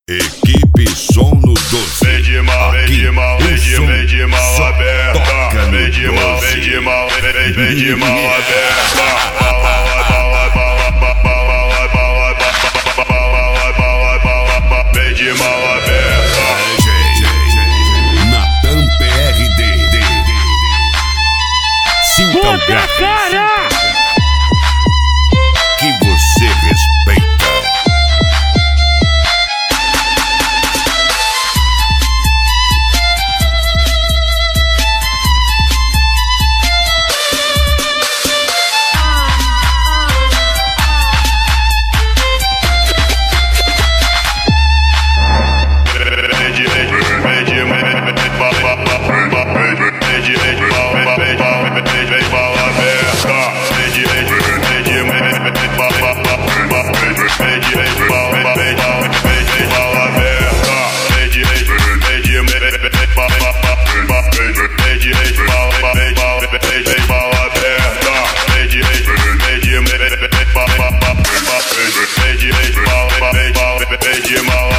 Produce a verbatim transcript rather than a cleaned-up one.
Equipe Som no doze. Vem de mal, vem de mal, vem de, vem de mal aberta. Vem de mal, vem de mal, vem, vem de mal aberta. Vem de mal aberta. Natan P R D. Sinta o gráfico que você respeita. Vem de mal